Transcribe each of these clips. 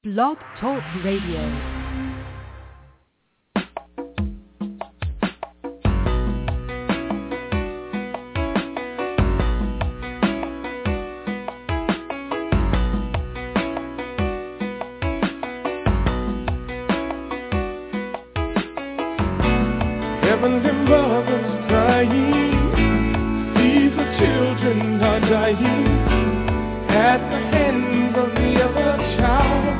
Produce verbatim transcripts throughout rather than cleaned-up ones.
Blog Talk Radio. Heavenly mothers crying, these are children are dying at the hands of the other child.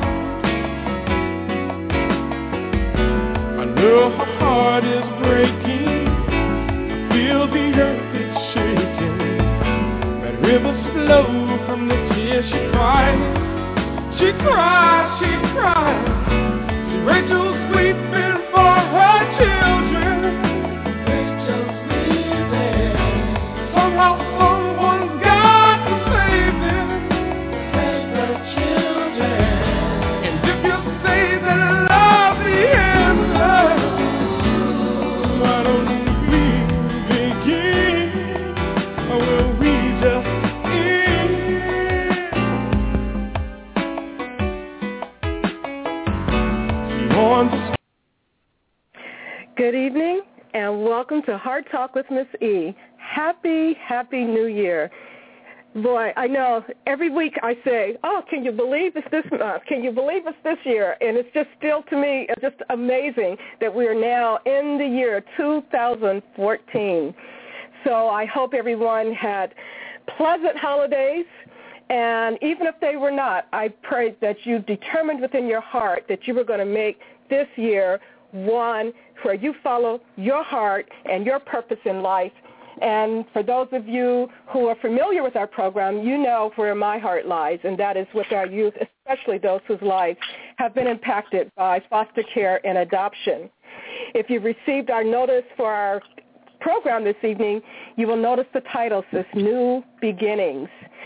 I know her heart is breaking, I feel the earth is shaking, that rivers flow from the tears she cries. She cries, she cries, Rachel's weeping for her children. Rachel's weeping. Somehow someone's got to save them. Save the children. And if you say that love the answer, why don't we begin? Or will we just Good evening and welcome to Heart Talk with Miss E. Happy, happy New Year. Boy, I know every week I say, oh, can you believe it's this month? Can you believe it's this year? And it's just still to me just amazing that we are now in the year two thousand fourteen. So I hope everyone had pleasant holidays. And even if they were not, I pray that you determined within your heart that you were going to make this year one where you follow your heart and your purpose in life. And for those of you who are familiar with our program, you know where my heart lies, and that is with our youth, especially those whose lives have been impacted by foster care and adoption. If you've received our notice for our program this evening, you will notice the title says New Beginnings.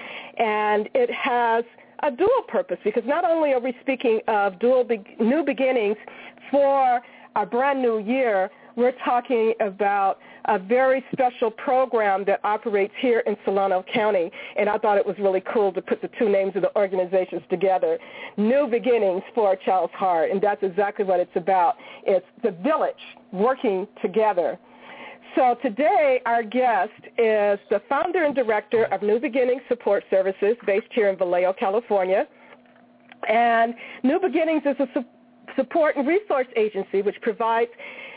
And it has a dual purpose because not only are we speaking of dual be- new beginnings for a brand new year, we're talking about a very special program that operates here in Solano County, and I thought it was really cool to put the two names of the organizations together, New Beginnings for a Child's Heart, and that's exactly what it's about. It's the village working together. So today our guest is the founder and director of New Beginnings Support Services based here in Vallejo, California, and New Beginnings is a su- support and resource agency which provides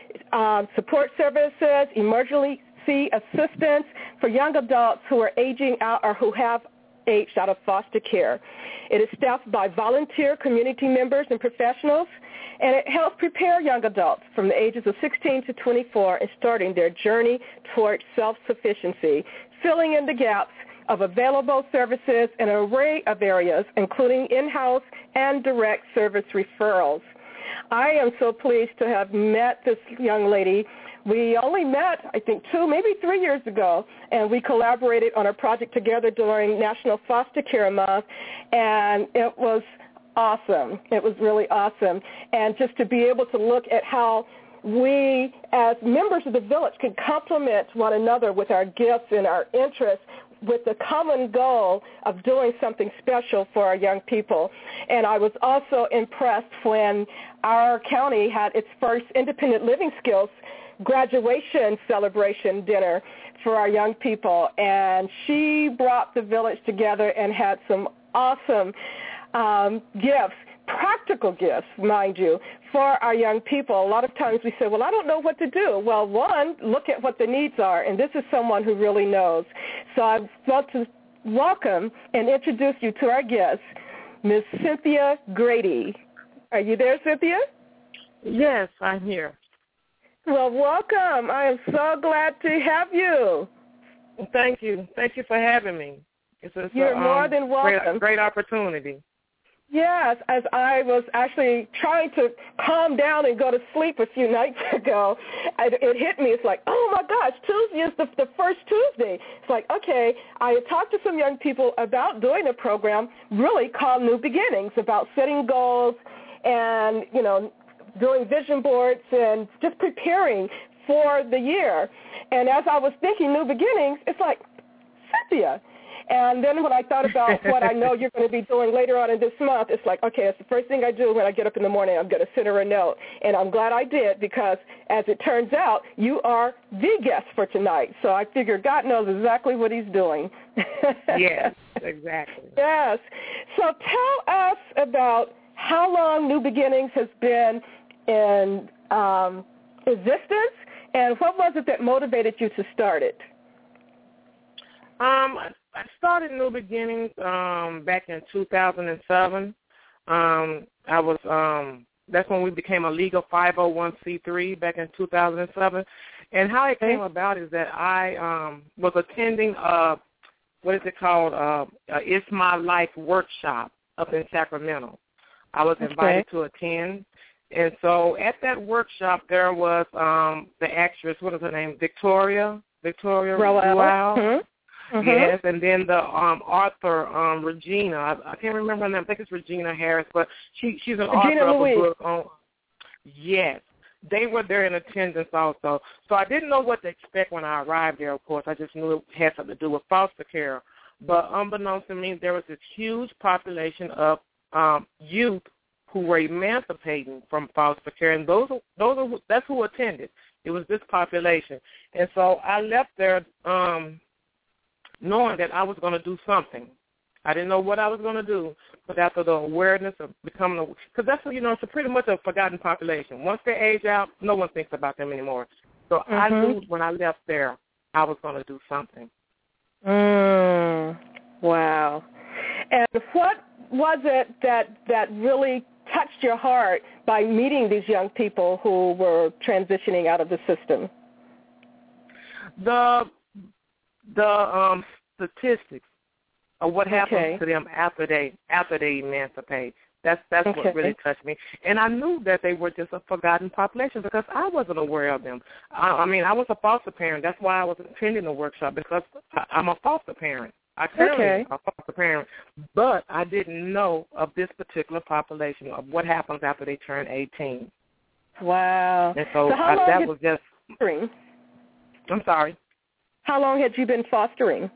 uh, support services, emergency assistance for young adults who are aging out or who have aged out of foster care. It is staffed by volunteer community members and professionals, and it helps prepare young adults from the ages of sixteen to twenty-four in starting their journey towards self-sufficiency, filling in the gaps of available services in an array of areas, including in-house and direct service referrals. I am so pleased to have met this young lady. We only met, I think, two, maybe three years ago, and we collaborated on a project together during National Foster Care Month, and it was awesome. It was really awesome. And just to be able to look at how we, as members of the village, can complement one another with our gifts and our interests with the common goal of doing something special for our young people. And I was also impressed when our county had its first independent living skills graduation celebration dinner for our young people. And she brought the village together and had some awesome um, gifts, practical gifts, mind you, for our young people. A lot of times we say, well, I don't know what to do. Well, one, look at what the needs are, and this is someone who really knows. So I want to welcome and introduce you to our guest, Miz Cynthia Grady. Are you there, Cynthia? Yes, I'm here. Well, welcome. I am so glad to have you. Thank you. Thank you for having me. It's a, You're um, more than welcome. Great, great opportunity. Yes, as I was actually trying to calm down and go to sleep a few nights ago, it, it hit me. It's like, oh, my gosh, Tuesday is the, the first Tuesday. It's like, okay, I had talked to some young people about doing a program really called New Beginnings, about setting goals and, you know, doing vision boards and just preparing for the year. And as I was thinking New Beginnings, it's like, Cynthia. And then when I thought about what I know you're going to be doing later on in this month, it's like, okay, it's the first thing I do when I get up in the morning. I'm going to send her a note. And I'm glad I did because, as it turns out, you are the guest for tonight. So I figure God knows exactly what he's doing. Yes, exactly. Yes. So tell us about how long New Beginnings has been in um, existence, and what was it that motivated you to start it? Um, I started New Beginnings um, back in two thousand seven. Um, I was um, that's when we became a legal five oh one c three back in two thousand seven. And how it came about is that I um, was attending a, what is it called, uh, a It's My Life workshop up in Sacramento. I was invited okay. to attend. And so at that workshop, there was um, the actress, what is her name, Victoria, Victoria Roel. Mm-hmm. Mm-hmm. Yes, and then the um, author, um, Regina, I, I can't remember her name, I think it's Regina Harris, but she she's an Regina author Louise. of a book on, yes, they were there in attendance also. So I didn't know what to expect when I arrived there, of course. I just knew it had something to do with foster care. But unbeknownst to me, there was this huge population of um, youth who were emancipating from foster care, and those those are, that's who attended. It was this population. And so I left there um, knowing that I was going to do something. I didn't know what I was going to do, but after the awareness of becoming a, because that's, you know, it's a pretty much a forgotten population. Once they age out, no one thinks about them anymore. So mm-hmm. I knew when I left there, I was going to do something. Mm, wow. And what was it that, that really touched your heart by meeting these young people who were transitioning out of the system? The the um, statistics of what happens okay. to them after they after they emancipate. That's that's okay. what really touched me. And I knew that they were just a forgotten population because I wasn't aware of them. I, I mean, I was a foster parent. That's why I was attending the workshop, because I, I'm a foster parent. I currently okay. am a foster parent, but I didn't know of this particular population, of what happens after they turn eighteen. Wow. And so, so how I, long that had was just... fostering? I'm sorry? How long had you been fostering?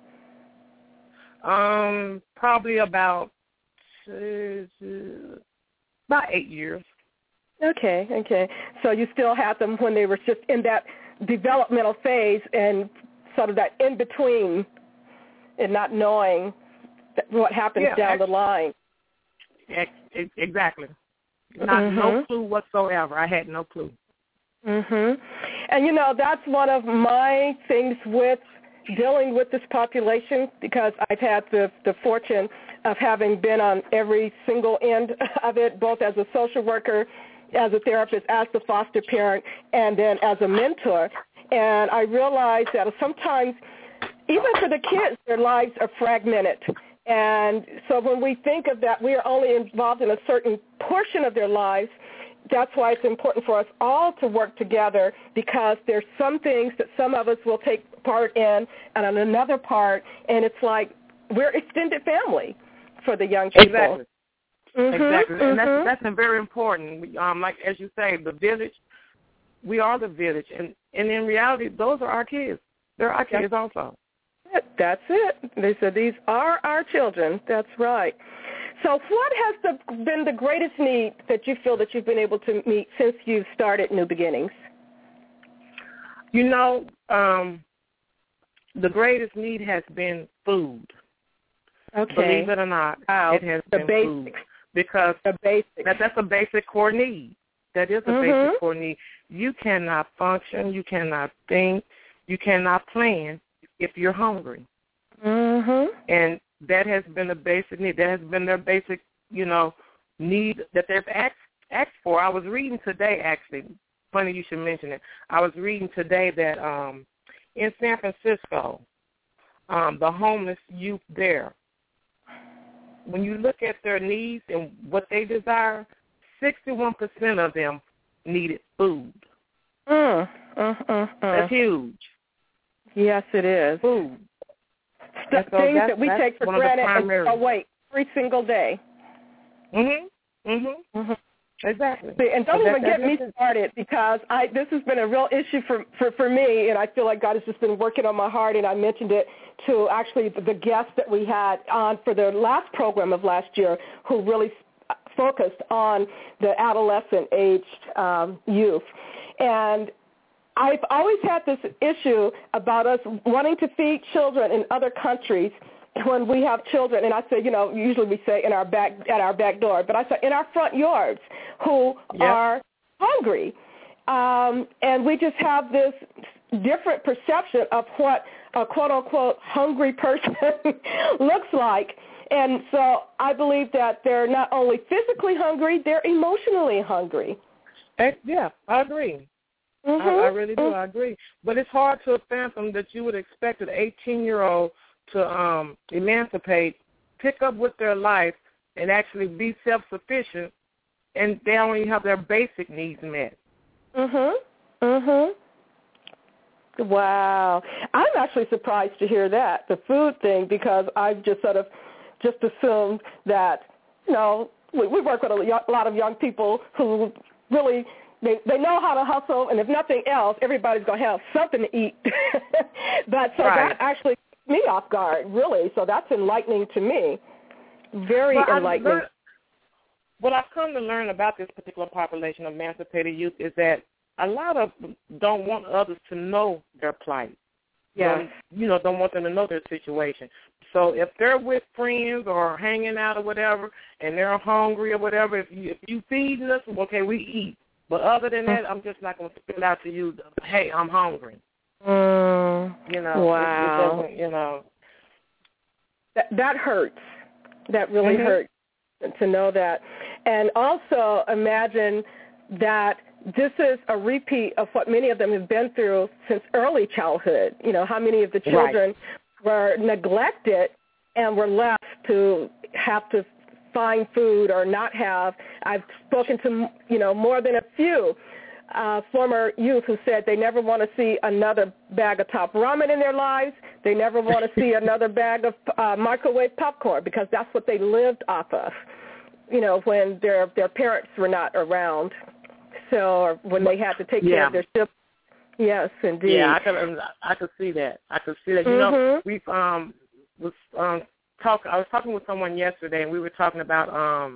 Um, probably about uh, about eight years. Okay, okay. So you still had them when they were just in that developmental phase and sort of that in-between and not knowing what happens yeah, down actually, the line. Ex- exactly. Not mm-hmm. No clue whatsoever. I had no clue. Mhm. And, you know, that's one of my things with dealing with this population, because I've had the, the fortune of having been on every single end of it, both as a social worker, as a therapist, as the foster parent, and then as a mentor. And I realized that sometimes, even for the kids, their lives are fragmented. And so when we think of that, we are only involved in a certain portion of their lives. That's why it's important for us all to work together, because there's some things that some of us will take part in and on another part, and it's like we're extended family for the young people. Exactly. Mm-hmm, exactly. Mm-hmm. And that's, that's very important. We, um, like, as you say, the village, we are the village. And, and in reality, those are our kids. They're our kids that's also. it. That's it. They said these are our children. That's right. So what has the, been the greatest need that you feel that you've been able to meet since you've started New Beginnings? You know, um, the greatest need has been food. Okay. Believe it or not, wow. it has the been basics. food. Because the basics. That, that's a basic core need. That is a mm-hmm. basic core need. You cannot function, you cannot think, you cannot plan if you're hungry. Mm-hmm. And that has been a basic need. That has been their basic, you know, need that they've asked, asked for. I was reading today, actually. Funny you should mention it. I was reading today that um, in San Francisco, um, the homeless youth there, when you look at their needs and what they desire, sixty-one percent of them needed food. Mm, mm, mm, mm. That's huge. Yes, it is. Food. St- so things that we take for granted and away every single day. Mhm. Mhm. Mm-hmm. Exactly. See, and don't that, even that, get me started because I this has been a real issue for, for, for me, and I feel like God has just been working on my heart, and I mentioned it to actually the, the guests that we had on for the last program of last year who really focused on the adolescent-aged um, youth. And I've always had this issue about us wanting to feed children in other countries when we have children, and I say, you know, usually we say in our back at our back door, but I say in our front yards who yep. are hungry, um, and we just have this different perception of what a quote unquote hungry person looks like. And so I believe that they're not only physically hungry, they're emotionally hungry. Yeah, I agree. Mm-hmm. I, I really do. I agree. But it's hard to fathom that you would expect an eighteen-year-old to um, emancipate, pick up with their life, and actually be self-sufficient, and they only have their basic needs met. Mhm. Mhm. Wow. I'm actually surprised to hear that, the food thing, because I've just sort of just assumed that, you know, we, we work with a lot of young people who really, they, they know how to hustle, and if nothing else, everybody's going to have something to eat. But so right. that actually me off guard, really. So that's enlightening to me. Very well, enlightening. Learned, what I've come to learn about this particular population of emancipated youth is that a lot of them don't want others to know their plight. Yeah. Don't, you know, don't want them to know their situation. So if they're with friends or hanging out or whatever, and they're hungry or whatever, if you if you feeding us, okay, we eat. But other than that, I'm just not going to spit out to you, hey, I'm hungry. Mm, you know, wow. it, it doesn't, you know. That, that hurts. That really mm-hmm. hurts to know that. And also imagine that this is a repeat of what many of them have been through since early childhood. You know, how many of the children right. were neglected and were left to have to find food or not have. I've spoken to, you know, more than a few uh, former youth who said they never want to see another bag of top ramen in their lives. They never want to see another bag of uh, microwave popcorn because that's what they lived off of, you know, when their their parents were not around. So or when they had to take yeah. care of their siblings. Yes, indeed. Yeah, I could I could see that. I could see that. You mm-hmm. know, we've um was um talk. I was talking with someone yesterday, and we were talking about um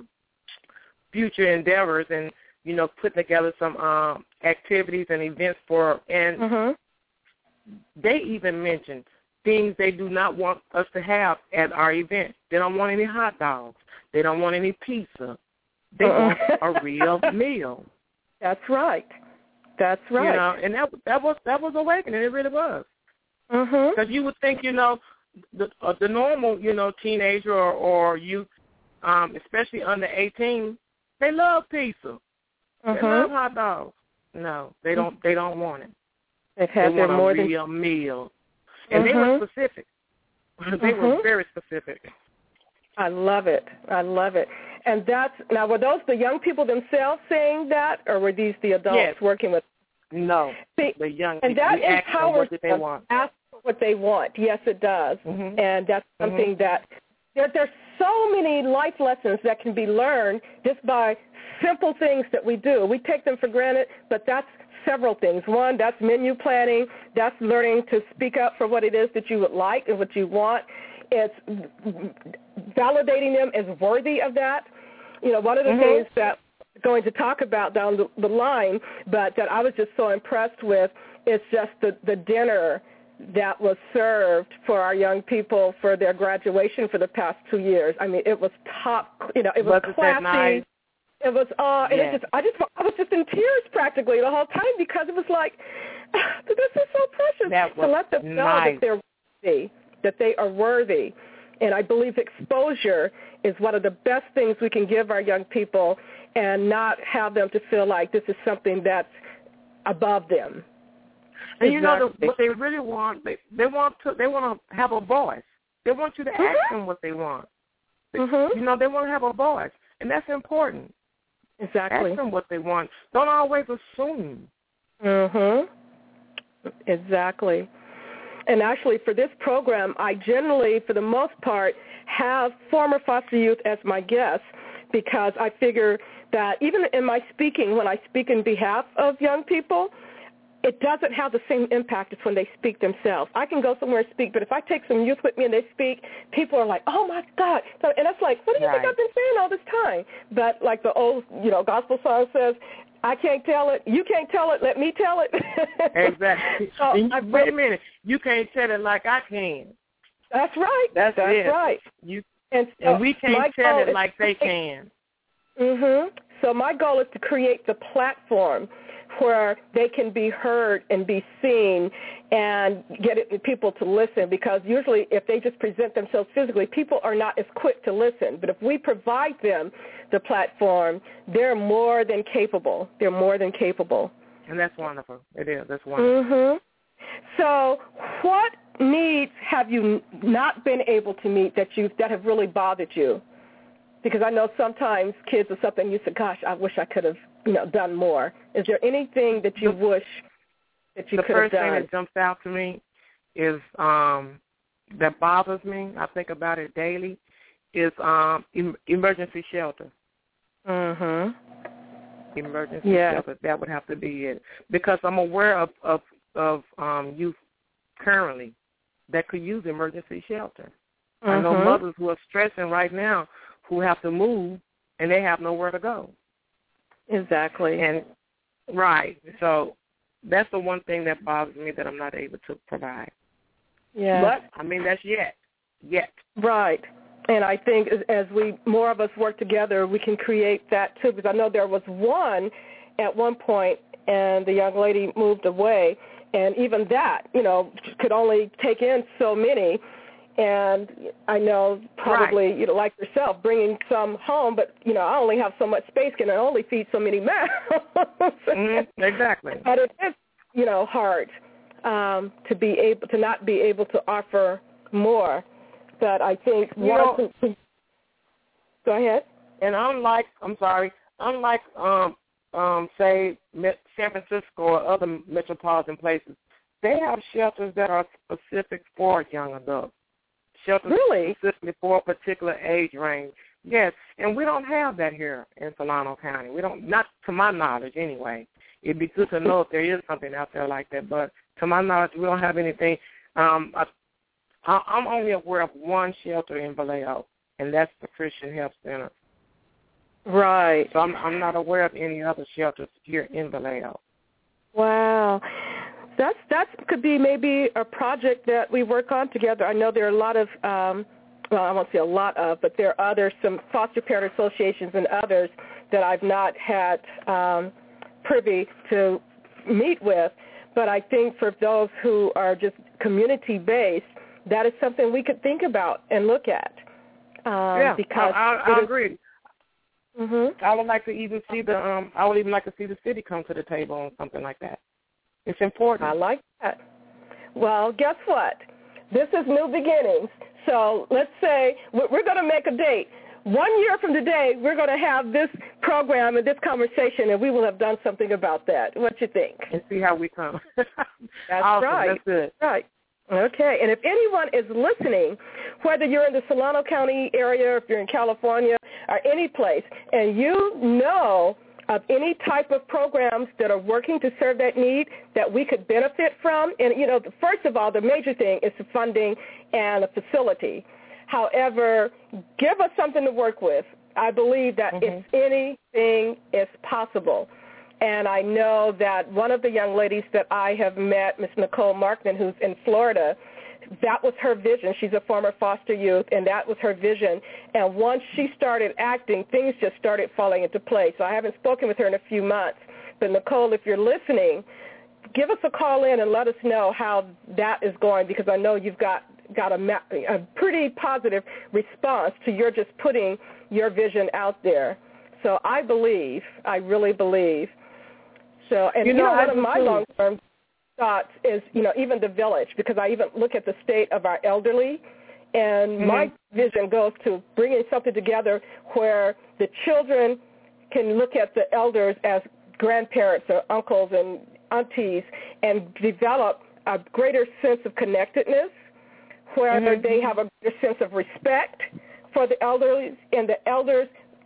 future endeavors and you know putting together some um activities and events for and mm-hmm. they even mentioned things they do not want us to have at our event. They don't want any hot dogs. They don't want any pizza. They uh-uh. want a real meal. That's right. That's right. You know, and that that was that was awakening. It really was. Because mm-hmm. you would think, you know, the uh, the normal, you know, teenager or, or youth, um, especially under eighteen, they love pizza. Mm-hmm. They love hot dogs. No, they don't. They don't want it. They've had they their want more a real than... meal, and mm-hmm. they were specific. They mm-hmm. were very specific. I love it. I love it. And that's now. Were those the young people themselves saying that, or were these the adults yes. working with? No, See, the young and people. that we ask them what empowers they them. want. Ask what they want. Yes, it does. Mm-hmm. And that's something mm-hmm. that there, there's so many life lessons that can be learned just by simple things that we do. We take them for granted, but that's several things. One, that's menu planning. That's learning to speak up for what it is that you would like and what you want. It's validating them as worthy of that. You know, one of the mm-hmm. things that I'm going to talk about down the, the line, but that I was just so impressed with, is just the, the dinner that was served for our young people for their graduation for the past two years. I mean, it was top, you know, it was Wasn't classy. That nice? It was, uh, and yes. it just, I just, I was just in tears practically the whole time because it was like, this is so precious. That was to let them know nice. that they're worthy, that they are worthy. And I believe exposure is one of the best things we can give our young people and not have them to feel like this is something that's above them. And you exactly. know the, what they really want, they, they want to they want to have a voice. They want you to mm-hmm. ask them what they want. Mm-hmm. You know, they want to have a voice, and that's important. Exactly. Ask them what they want. Don't always assume. Mhm. Exactly. And actually, for this program, I generally, for the most part, have former foster youth as my guests because I figure that even in my speaking, when I speak in behalf of young people, it doesn't have the same impact as when they speak themselves. I can go somewhere and speak, but if I take some youth with me and they speak, people are like, oh, my God. So, and it's like, what do you right. think I've been saying all this time? But like the old, you know, gospel song says, I can't tell it. You can't tell it. Let me tell it. Exactly. So and I, wait a minute. You can't tell it like I can. That's right. That's, that's it. right. You, and, so and we can't tell it like they can. Mm-hmm. So my goal is to create the platform where they can be heard and be seen and get it, people to listen, because usually if they just present themselves physically, people are not as quick to listen. But if we provide them the platform, they're more than capable. They're more than capable. And that's wonderful. It is. That's wonderful. Mm-hmm. So what needs have you not been able to meet that you that have really bothered you? Because I know sometimes kids are something you say, gosh, I wish I could have, you know, done more. Is there anything that you the, wish that you the could have first done? thing that jumps out to me is um, that bothers me. I think about it daily. Is um, em- emergency shelter. Mhm. Emergency yeah. shelter. That would have to be it, because I'm aware of of, of um, youth currently that could use emergency shelter. Mm-hmm. I know mothers who are stressing right now, who have to move, and they have nowhere to go. Exactly. And right. So that's the one thing that bothers me, that I'm not able to provide. Yeah. But, I mean, that's yet. Yet. Right. And I think as, as we more of us work together, we can create that, too, because I know there was one at one point, and the young lady moved away, and even that, you know, could only take in so many. And I know probably, right. you know, like yourself, bringing some home, but, you know, I only have so much space, can I only feed so many mouths? mm-hmm. Exactly. But it is, you know, hard um, to be able to not be able to offer more. But I think you know, one, go ahead. And unlike, I'm sorry, unlike, um, um, say, San Francisco or other metropolitan places, they have shelters that are specific for young adults. Shelters really? specifically for a particular age range. Yes, and we don't have that here in Solano County. We don't, not to my knowledge anyway. It'd be good to know if there is something out there like that, but to my knowledge, we don't have anything. Um, I, I'm only aware of one shelter in Vallejo, and that's the Christian Health Center. Right. So I'm, I'm not aware of any other shelters here in Vallejo. Wow. That's that could be maybe a project that we work on together. I know there are a lot of, um, well, I won't say a lot of, but there are other, some foster parent associations and others that I've not had um, privy to meet with. But I think for those who are just community-based, that is something we could think about and look at. Um, yeah, because I, I, I agree. Mm-hmm. I would like to even see the, um, I would even like to see the city come to the table on something like that. It's important. I like that. Well, guess what? This is new beginnings. So let's say we're going to make a date. One year from today, we're going to have this program and this conversation, and we will have done something about that. What you think? And see how we come. That's awesome. right. That's good. Right. Okay. And if anyone is listening, whether you're in the Solano County area, if you're in California, or any place, and you know of any type of programs that are working to serve that need that we could benefit from. And, you know, first of all, the major thing is the funding and the facility. However, give us something to work with. I believe that mm-hmm. if anything is possible. And I know that one of the young ladies that I have met, Miss Nicole Markman, who's in Florida, that was her vision. She's a former foster youth, and that was her vision. And once she started acting, things just started falling into place. So I haven't spoken with her in a few months. But, Nicole, if you're listening, give us a call in and let us know how that is going, because I know you've got, got a, a pretty positive response to your just putting your vision out there. So I believe, I really believe. So, and you know, you know one I of my too. long-term thoughts is, you know, even the village, because I even look at the state of our elderly, and mm-hmm. my vision goes to bringing something together where the children can look at the elders as grandparents or uncles and aunties and develop a greater sense of connectedness, where mm-hmm. they have a greater sense of respect for the elderly, and the elders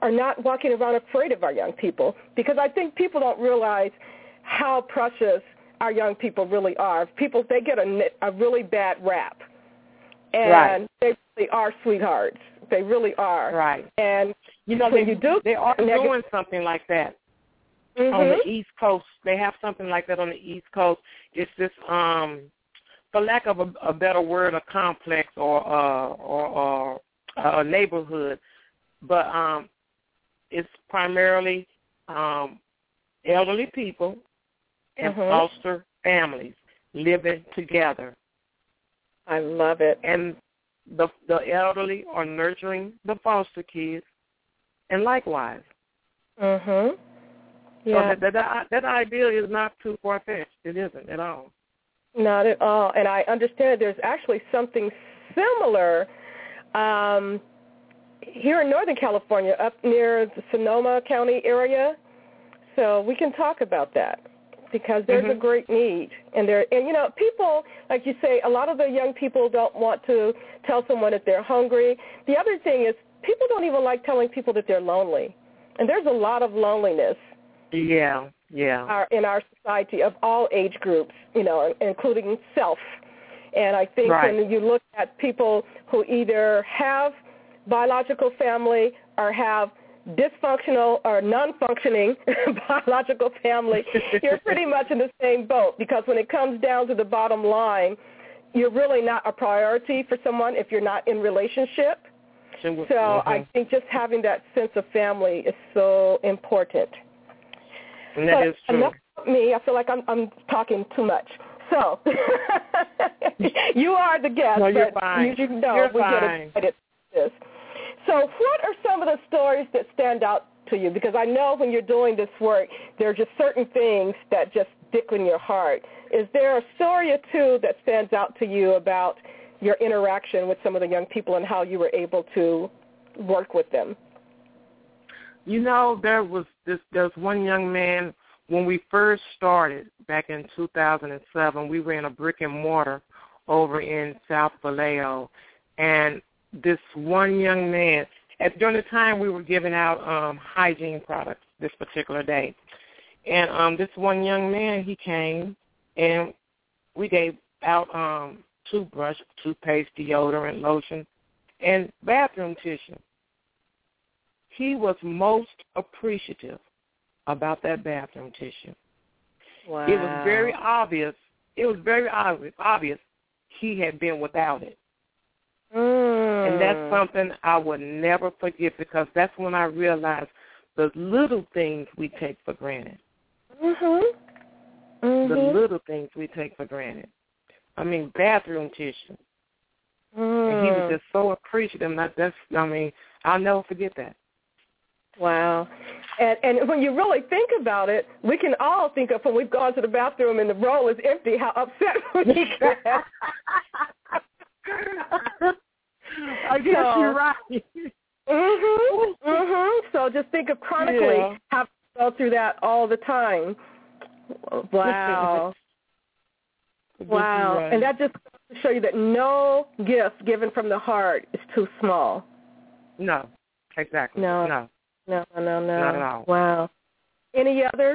are not walking around afraid of our young people, because I think people don't realize how precious our young people really are. People, they get a, a really bad rap, and right. they really are sweethearts. They really are. Right. And you know, when they, you do, they are neg- doing something like that mm-hmm. on the East Coast. They have something like that on the East Coast. It's this, um, for lack of a, a better word, a complex or uh, or, or a neighborhood, but um, it's primarily um, elderly people and mm-hmm. foster families living together. I love it. And the the elderly are nurturing the foster kids, and likewise. Mhm. Yeah. So that, that that idea is not too far fetched. It isn't at all. Not at all. And I understand there's actually something similar um, here in Northern California, up near the Sonoma County area. So we can talk about that, because there's mm-hmm. a great need. And there, and you know, people, like you say, a lot of the young people don't want to tell someone that they're hungry. The other thing is people don't even like telling people that they're lonely. And there's a lot of loneliness. Yeah, yeah. Our, in our society of all age groups, you know, including self. And I think right. when you look at people who either have biological family or have dysfunctional or non-functioning biological family, you're pretty much in the same boat, because when it comes down to the bottom line, you're really not a priority for someone if you're not in relationship. So mm-hmm. I think just having that sense of family is so important. And that but is true. Enough about me. I feel like I'm, I'm talking too much. So you are the guest, no, you're but fine. you know you're we fine. get excited about this. So what are some of the stories that stand out to you? Because I know when you're doing this work, there are just certain things that just stick in your heart. Is there a story or two that stands out to you about your interaction with some of the young people and how you were able to work with them? You know, there was this. There was one young man when we first started back in two thousand seven. We were in a brick and mortar over in South Vallejo, and this one young man, at, during the time we were giving out um, hygiene products this particular day, and um, this one young man, he came, and we gave out um, toothbrush, toothpaste, deodorant, lotion, and bathroom tissue. He was most appreciative about that bathroom tissue. Wow. It was very obvious. It was very obvious, obvious he had been without it. Mm. And that's something I would never forget, because that's when I realized the little things we take for granted. Mhm. Mhm. The little things we take for granted. I mean, bathroom tissue. Mm. And he was just so appreciative. That that's, I mean, I'll never forget that. Wow. And and when you really think about it, we can all think of when we've gone to the bathroom and the roll is empty, how upset we get. I guess so, you're right. Mhm. Mhm. So just think of chronically yeah. having to go through that all the time. Wow. Wow. Right. And that just goes to show you that no gift given from the heart is too small. No. Exactly. No. No. No, no, no, no. Not at all. Wow. Any others?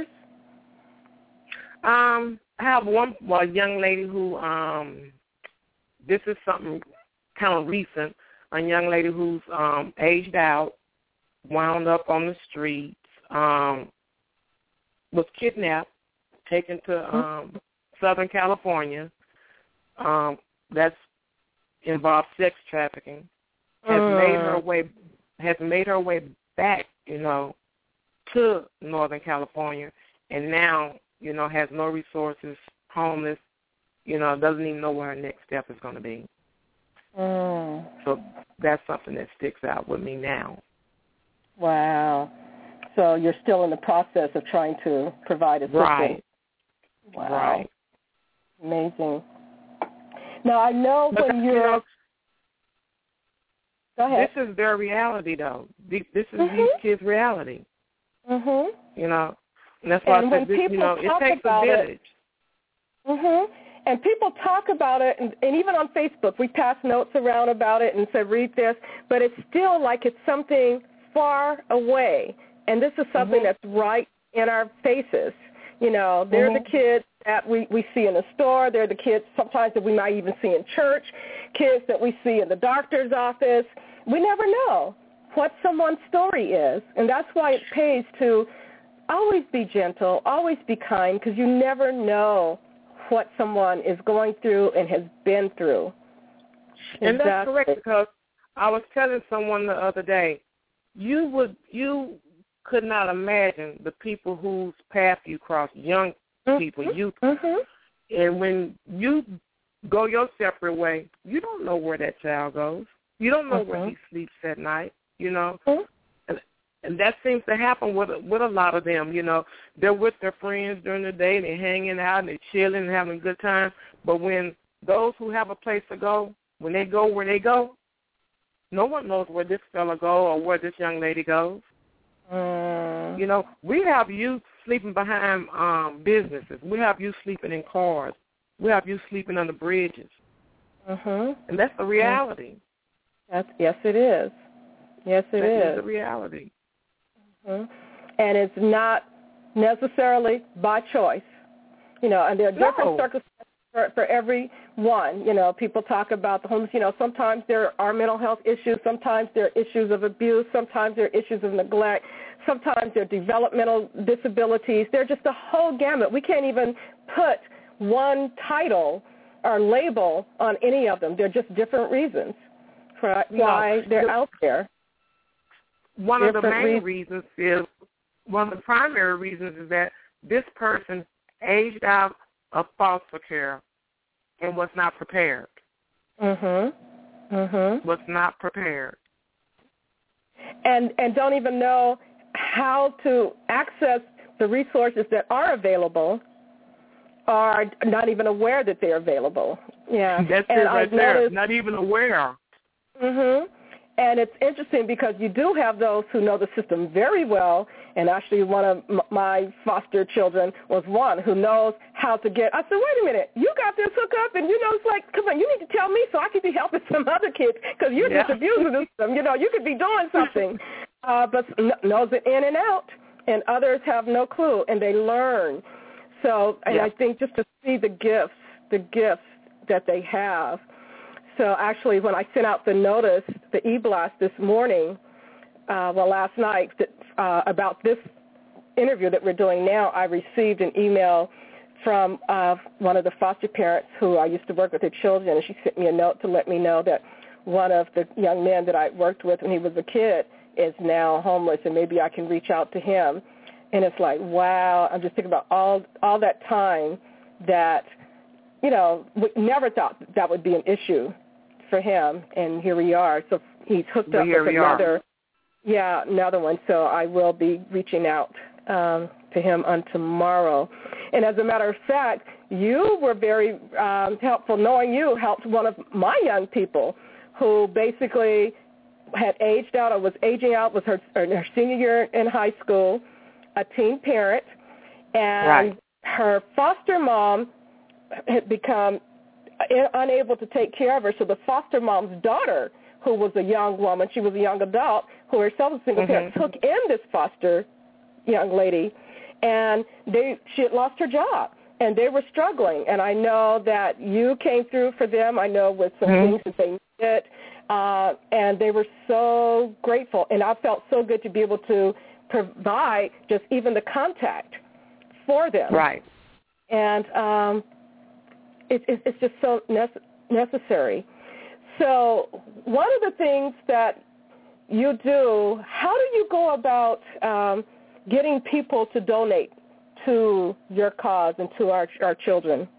Um, I have one well, a young lady who, um, this is something kind of recent, a young lady who's um, aged out, wound up on the streets, um, was kidnapped, taken to um, Southern California. Um, that's involved sex trafficking. Has Mm. made her way has made her way back, you know, to Northern California, and now, you know, has no resources, homeless, you know, doesn't even know where her next step is going to be. Mm. So that's something that sticks out with me now. Wow. So you're still in the process of trying to provide assistance. Right. Wow. Right. Amazing. Now, I know But, when you you're... know, Go ahead. this is their reality, though. This is mm-hmm. these kids' reality. Mhm. You know, and that's why and I when said, this, people you know, talk it takes a about village. It, mhm. And people talk about it, and, and even on Facebook, we pass notes around about it and say, read this, but it's still like it's something far away, and this is something mm-hmm. that's right in our faces. You know, they're mm-hmm. the kids that we, we see in the store. They're the kids sometimes that we might even see in church, kids that we see in the doctor's office. We never know what someone's story is, and that's why it pays to always be gentle, always be kind, because you never know what someone is going through and has been through. And exactly. That's correct, because I was telling someone the other day, you would you could not imagine the people whose path you cross, young mm-hmm. people, youth. Mm-hmm. And when you go your separate way, you don't know where that child goes. You don't know mm-hmm. where he sleeps at night, you know. Mm-hmm. And, and that seems to happen with with a lot of them, you know. They're with their friends during the day, they're hanging out, and they're chilling and having a good time. But when those who have a place to go, when they go where they go, no one knows where this fella goes or where this young lady goes. Mm. You know, we have youth sleeping behind um, businesses. We have youth sleeping in cars. We have youth sleeping under bridges. Mm-hmm. And that's the reality. That's, yes, it is. Yes, it that is. That is the reality. Mm-hmm. And it's not necessarily by choice. You know, and there are different no. circumstances for, for every one. You know, people talk about the homeless. You know, sometimes there are mental health issues. Sometimes there are issues of abuse. Sometimes there are issues of neglect. Sometimes there are developmental disabilities. They're just a whole gamut. We can't even put one title or label on any of them. They're just different reasons for why no. they're the, out there. One different of the main reasons. reasons is, one of the primary reasons is that this person aged out of foster care and was not prepared. Mm-hmm. Mm-hmm. Was not prepared. And and don't even know how to access the resources that are available, or not even aware that they're available. Yeah. That's and it right I've there. noticed, not even aware. Mm-hmm. And it's interesting because you do have those who know the system very well, and actually one of m- my foster children was one who knows how to get. I said, wait a minute, you got this hookup, and you know, it's like, come on, you need to tell me so I could be helping some other kids because you're yeah. just abusing the system. You know, you could be doing something, uh, but n- knows it in and out, and others have no clue, and they learn. So, and yeah. I think just to see the gifts, the gifts that they have. So actually, when I sent out the notice, the e-blast this morning, uh, well, last night, uh, about this interview that we're doing now, I received an email from uh, one of the foster parents who I used to work with her children, and she sent me a note to let me know that one of the young men that I worked with when he was a kid is now homeless, and maybe I can reach out to him. And it's like, wow, I'm just thinking about all all that time that, you know, we never thought that would be an issue for him, and here we are. So he's hooked well, up with another, are. yeah, another one. So I will be reaching out um, to him on tomorrow. And as a matter of fact, you were very um, helpful. Knowing you helped one of my young people who basically had aged out or was aging out, was her, her senior year in high school, a teen parent, and right. her foster mom had become unable to take care of her, so the foster mom's daughter, who was a young woman, she was a young adult, who herself was a single parent, mm-hmm. took in this foster young lady, and they she had lost her job, and they were struggling. And I know that you came through for them. I know with some mm-hmm. things that they did, uh, and they were so grateful. And I felt so good to be able to provide just even the contact for them. Right. And um, it, it, it's just so nece- necessary. So one of the things that you do, how do you go about um, getting people to donate to your cause and to our our children?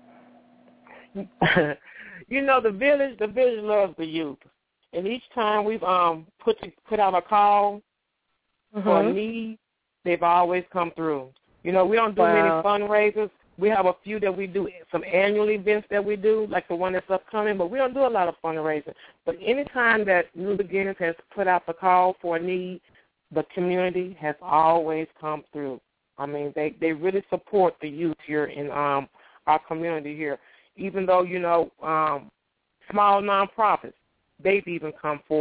You know, the village, the village loves the youth, and each time we've um put put out a call mm-hmm. for a need, they've always come through. You know, we don't do wow. many fundraisers. We have a few that we do, some annual events that we do, like the one that's upcoming, but we don't do a lot of fundraising. But any time that New Beginnings has put out the call for a need, the community has always come through. I mean, they, they really support the youth here in um, our community here. Even though, you know, um, small nonprofits, they've even come forward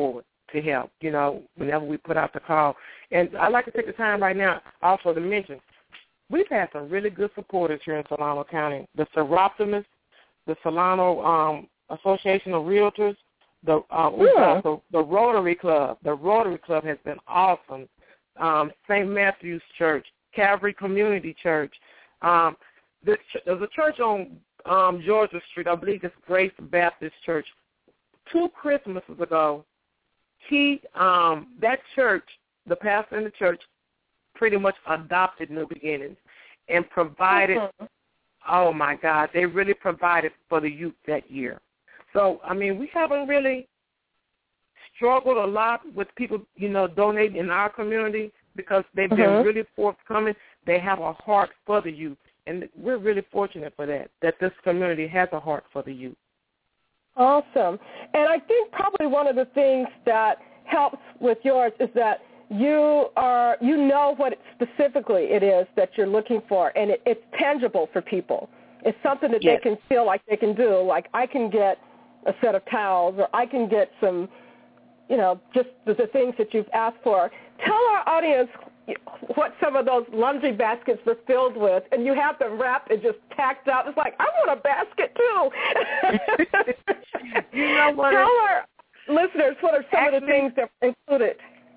to help, you know, whenever we put out the call. And I'd like to take the time right now also to mention, we've had some really good supporters here in Solano County. The Seroptimus, the Solano um, Association of Realtors, the, uh, yeah. the the Rotary Club. The Rotary Club has been awesome. Um, Saint Matthew's Church, Calvary Community Church. Um, this, there's a church on um, Georgia Street, I believe it's Grace Baptist Church. Two Christmases ago, he um, that church, the pastor in the church, pretty much adopted New Beginnings and provided, mm-hmm. oh, my God, they really provided for the youth that year. So, I mean, we haven't really struggled a lot with people, you know, donating in our community because they've been mm-hmm. really forthcoming. They have a heart for the youth, and we're really fortunate for that, that this community has a heart for the youth. Awesome. And I think probably one of the things that helps with yours is that you are, you know what specifically it is that you're looking for, and it, it's tangible for people. It's something that yes. they can feel like they can do. Like, I can get a set of towels, or I can get some, you know, just the, the things that you've asked for. Tell our audience what some of those laundry baskets were filled with, and you have them wrapped and just tacked up. It's like, I want a basket too. You know what? Tell our listeners what are some actually, of the things that are included.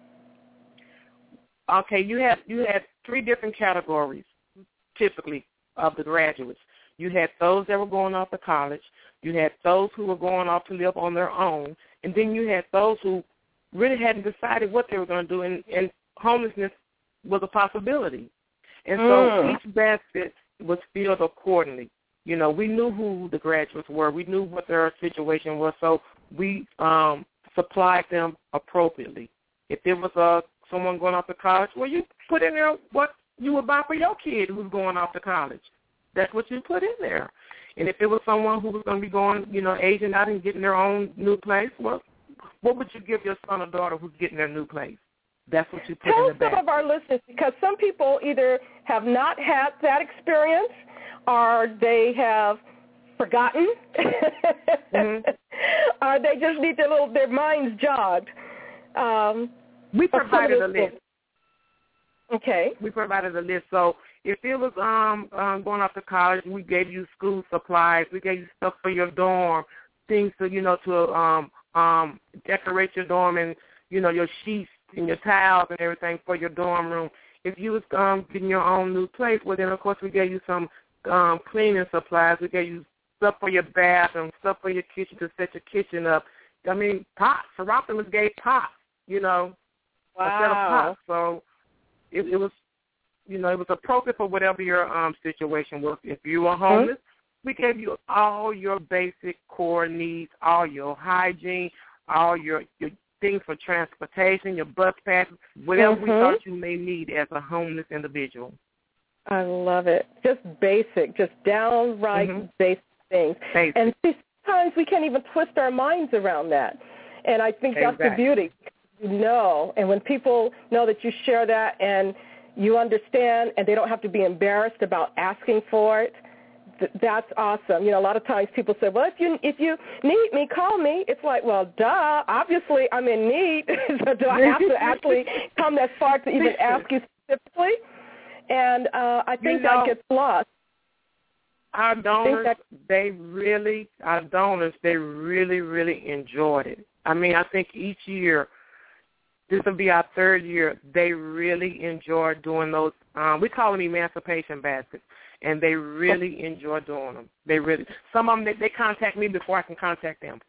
Okay, you had you had three different categories, typically, of the graduates. You had those that were going off to college. You had those who were going off to live on their own. And then you had those who really hadn't decided what they were going to do, and, and homelessness was a possibility. And so mm. each basket was filled accordingly. You know, we knew who the graduates were. We knew what their situation was, so we um, supplied them appropriately. If there was a someone going off to college, well, you put in there what you would buy for your kid who's going off to college. That's what you put in there. And if it was someone who was going to be going, you know, aging out and getting their own new place, well, what would you give your son or daughter who's getting their new place? That's what you put Tell in the bag. Tell some of our listeners, because some people either have not had that experience or they have forgotten, mm-hmm. or they just need their little their minds jogged. Um, we provided a list. Okay. We provided a list. So if it was um, um, going off to college, we gave you school supplies. We gave you stuff for your dorm, things to, you know, to um, um, decorate your dorm, and, you know, your sheets and your towels and everything for your dorm room. If you was um, getting your own new place, well, then, of course, we gave you some um, cleaning supplies. We gave you stuff for your bathroom, stuff for your kitchen to set your kitchen up. I mean, pots. Seroptimus gave pots, you know, wow. a set of pots. So it, it was, you know, it was appropriate for whatever your um, situation was. If you were homeless, mm-hmm. we gave you all your basic core needs, all your hygiene, all your, your things for transportation, your bus passes, whatever mm-hmm. we thought you may need as a homeless individual. I love it. Just basic, just downright mm-hmm. basic things. Basic. And see, sometimes we can't even twist our minds around that. And I think exactly. that's the beauty. You know, and when people know that you share that and you understand, and they don't have to be embarrassed about asking for it, th- that's awesome. You know, a lot of times people say, well, if you if you need me, call me. It's like, well, duh, obviously I'm in need. So do I have to actually come that far to even ask you specifically? And uh, I think you know, that gets lost. Our donors, that- they really, our donors, they really, really enjoyed it. I mean, I think each year, this will be our third year, they really enjoy doing those, um, we call them emancipation baskets, and they really enjoy doing them. They really, some of them, they, they contact me before I can contact them.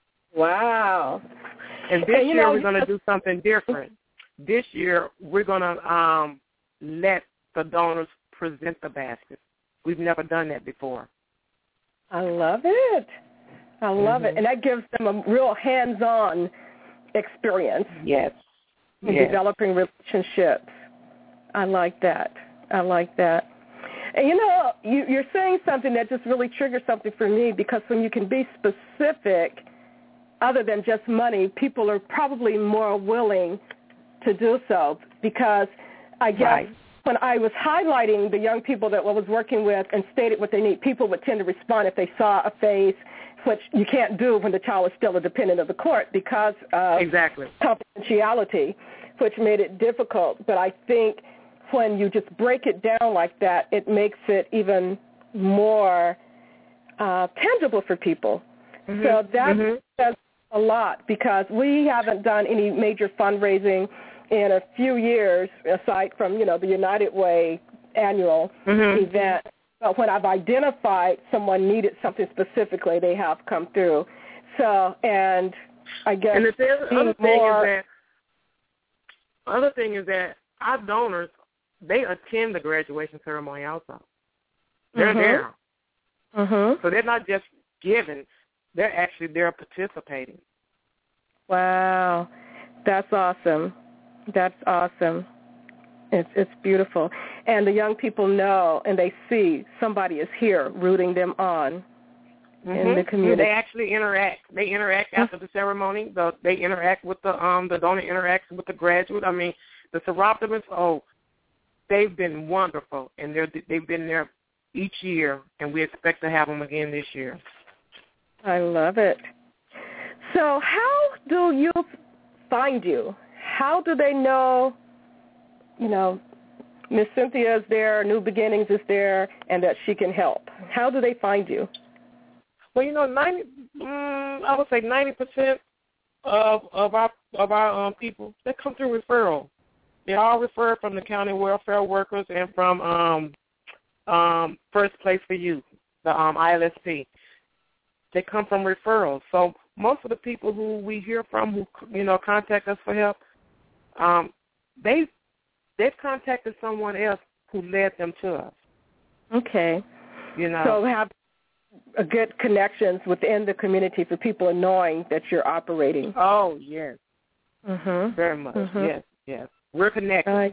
Wow. And this and, year know, we're going to do something different. This year we're going to um, let the donors present the baskets. We've never done that before. I love it. I love mm-hmm. it. And that gives them a real hands-on experience. Yes. In yes. developing relationships. I like that. I like that. And, you know, you, you're saying something that just really triggers something for me, because when you can be specific, other than just money, people are probably more willing to do so, because I guess right. when I was highlighting the young people that I was working with and stated what they need, people would tend to respond if they saw a face, which you can't do when the child is still a dependent of the court because of exactly. confidentiality, which made it difficult. But I think when you just break it down like that, it makes it even more uh, tangible for people. Mm-hmm. So that mm-hmm. says a lot because we haven't done any major fundraising in a few years, aside from, you know, the United Way annual mm-hmm. event. But when I've identified someone needed something specifically, they have come through. So, and I guess and the thing, other thing more, is that other thing is that our donors, they attend the graduation ceremony also. They're mm-hmm. there. Mm-hmm. So they're not just giving. They're actually there participating. Wow. That's awesome. That's awesome. It's it's beautiful. And the young people know and they see somebody is here rooting them on mm-hmm. in the community. They actually interact. They interact after the ceremony. The, they interact with the um the donor interacts with the graduate. I mean, the Soroptimist, oh, they've been wonderful, and they're they've been there each year, and we expect to have them again this year. I love it. So how do you find you? How do they know, you know, Miss Cynthia is there, New Beginnings is there, and that she can help? How do they find you? Well, you know, ninety, um, I would say ninety percent of of our of our um, people, they come through referral. They all refer from the county welfare workers and from um, um, First Place for Youth, the um, I L S P. They come from referrals. So most of the people who we hear from who, you know, contact us for help, um, they, they've contacted someone else who led them to us. Okay. You know. So have a good connections within the community for people knowing that you're operating. Oh, yes. Mm-hmm. Very much. Mm-hmm. Yes, yes. We're connected. Right.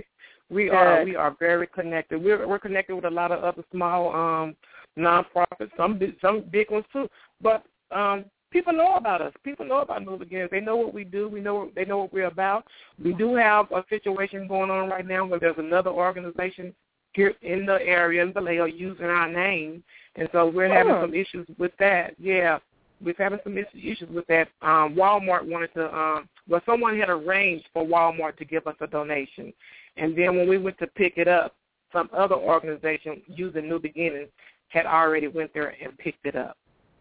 we good. are we are very connected. We're we're connected with a lot of other small um nonprofits, some big, some big ones too. But um people know about us. People know about New Beginnings. They know what we do. We know they know what we're about. We do have a situation going on right now where there's another organization here in the area in Vallejo using our name, and so we're having oh. some issues with that. Yeah, we're having some issues with that. Um, Walmart wanted to, um, well, someone had arranged for Walmart to give us a donation, and then when we went to pick it up, some other organization using New Beginnings had already went there and picked it up.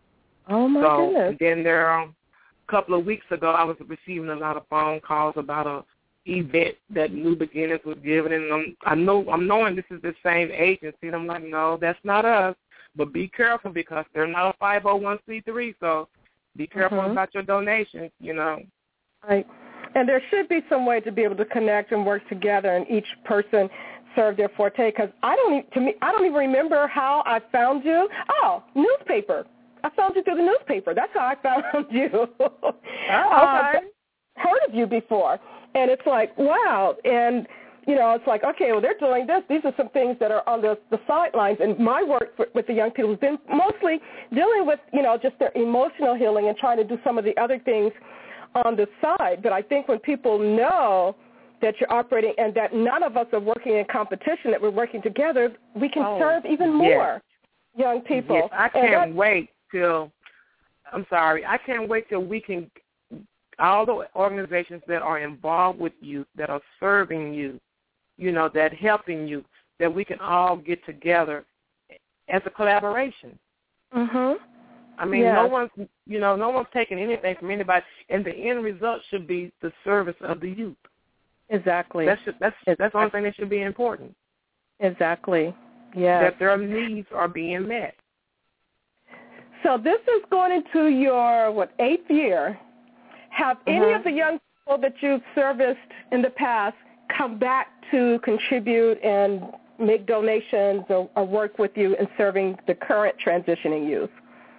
Oh, my so, goodness. And then there, um, a couple of weeks ago, I was receiving a lot of phone calls about a event that New Beginnings was giving, and I'm, I know, I'm knowing this is the same agency, and I'm like, no, that's not us, but be careful because they're not a five oh one c three, so be careful mm-hmm. about your donations, you know. Right. And there should be some way to be able to connect and work together, and each person serve their forte, because I don't even, to me, I don't even remember how I found you. Oh, newspaper. I found you through the newspaper. That's how I found you. Oh, I've heard of you before. And it's like, wow. And, you know, it's like, okay, well, they're doing this. These are some things that are on the, the sidelines. And my work for, with the young people has been mostly dealing with, you know, just their emotional healing and trying to do some of the other things on the side. But I think when people know that you're operating and that none of us are working in competition, that we're working together, we can oh, serve even more yes. young people. Yes, I can't wait till, I'm sorry, I can't wait till we can, all the organizations that are involved with youth, that are serving you, you know, that helping you, that we can all get together as a collaboration. Mhm. I mean, yes. no one's, you know, no one's taking anything from anybody, and the end result should be the service of the youth. Exactly. That's just, that's exactly. that's the only thing that should be important. Exactly. Yeah. That their needs are being met. So this is going into your what eighth year. Have mm-hmm. any of the young people that you've serviced in the past come back to contribute and make donations or, or work with you in serving the current transitioning youth?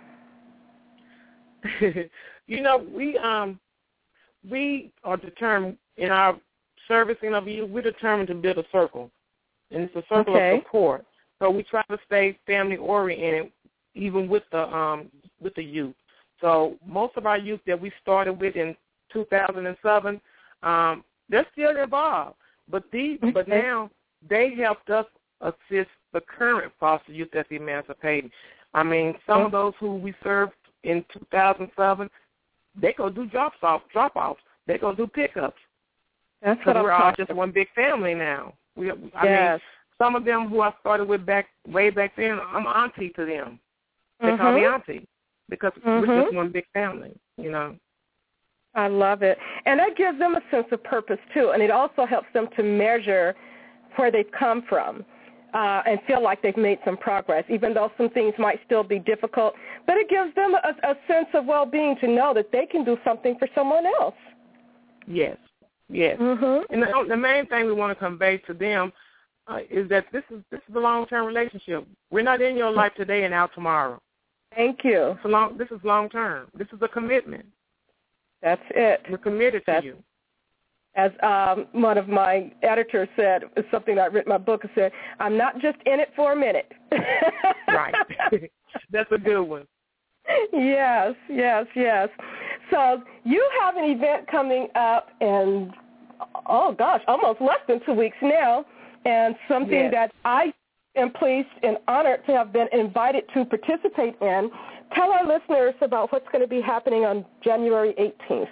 You know, we um we are determined in our servicing of youth. We're determined to build a circle, and it's a circle okay. of support. So we try to stay family oriented, even with the um with the youth. So most of our youth that we started with in two thousand seven, um, they're still involved. But these, okay. but now they helped us assist the current foster youth that's emancipating. I mean, some of those who we served in two thousand seven, they go do drop-off, drop-offs. They go do pickups. That's what I'm we're all just about. one big family now. We, I yes. mean, some of them who I started with back way back then, I'm auntie to them. They mm-hmm. call me auntie because mm-hmm. we're just one big family, you know. I love it. And that gives them a sense of purpose, too, and it also helps them to measure where they've come from uh, and feel like they've made some progress, even though some things might still be difficult. But it gives them a, a sense of well-being to know that they can do something for someone else. Yes, yes. Mm-hmm. And the, the main thing we want to convey to them uh, is that this is this is a long-term relationship. We're not in your life today and out tomorrow. Thank you. It's a long, this is long-term. This is a commitment. That's it. We're committed That's, to you. As um, one of my editors said, it's something I read in my book, it said, I'm not just in it for a minute. Right. That's a good one. Yes, yes, yes. So you have an event coming up in, oh, gosh, almost less than two weeks now, and something yes. that I am pleased and honored to have been invited to participate in. Tell our listeners about what's going to be happening on January eighteenth.